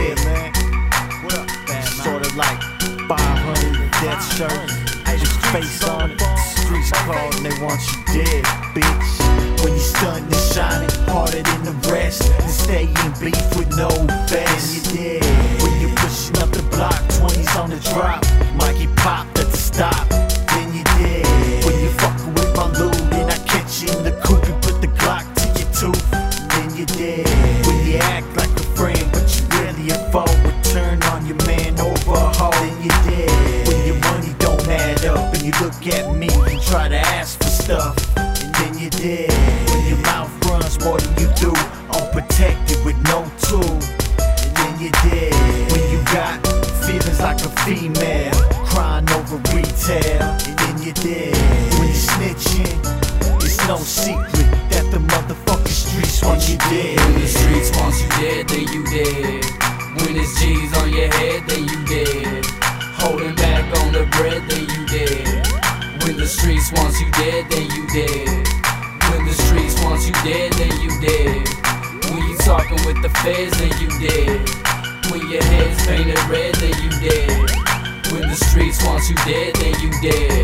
Yeah, man. What up, bad man? Sorta like 500 death shirts. Just face on it. Streets called and they want you dead, bitch. When you stuntin' and shining harder than the rest, and stay in beef with no vest, you dead. When you pushing up the block, 20s on the drop, Mikey popped at the stop, then you dead. When you fuckin' with my loot, and I catch you in the coupe and put the Glock to your tooth, then you dead. When you act like a friend, but you really a foe, turn on your man over a hoe, then you dead. When your money don't add up, and you look at me and try to ask for stuff, and then you dead. When your mouth runs more than you do, unprotected with no tool, and then you dead. When you got feelings like a female, crying over retail, and then you dead. When you snitching, it's no secret that the motherfucking streets want you dead. When the streets want you dead, then you dead. When it's G's on your head, then you dead. Holding back on the bread, then you dead. When the streets want you dead, then you dead. When the streets want you dead, then you dead. When you talking with the feds, then you dead. When your head's painted red, then you dead. When the streets want you dead, then you dead.